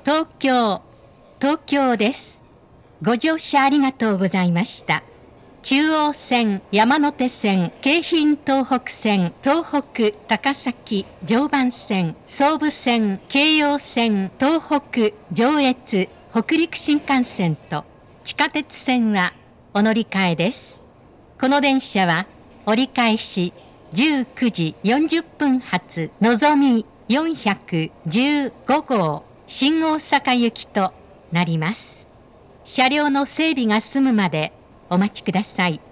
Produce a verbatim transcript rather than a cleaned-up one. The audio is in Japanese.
東京、東京です。ご乗車ありがとうございました。中央線、山手線、京浜東北線、東北、高崎、常磐線、総武線、京葉線、東北、上越、北陸新幹線と地下鉄線はお乗り換えです。この電車は折り返しじゅうくじよんじゅっぷん発のぞみよんひゃくじゅうごごう新大阪行きとなります。車両の整備が済むまでお待ちください。